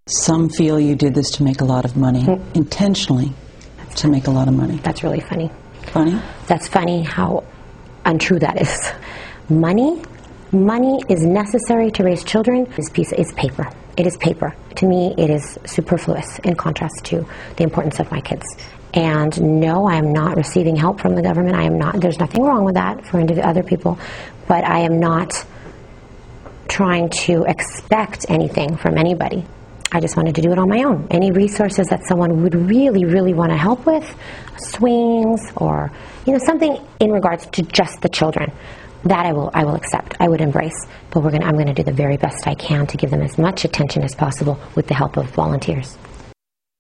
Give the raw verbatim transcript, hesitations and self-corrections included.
Some feel you did this to make a lot of money, mm. intentionally to make a lot of money. That's really funny. Funny? That's funny how untrue that is. Money, money is necessary to raise children. This piece is paper. It is paper. To me, it is superfluous in contrast to the importance of my kids. And no, I am not receiving help from the government. I am not. There's nothing wrong with that for other people, but I am not trying to expect anything from anybody. I just wanted to do it on my own. Any resources that someone would really, really want to help with, swings or, you know, something in regards to just the children, that I will, I will accept. I would embrace. But we're gonna, I'm going to do the very best I can to give them as much attention as possible with the help of volunteers.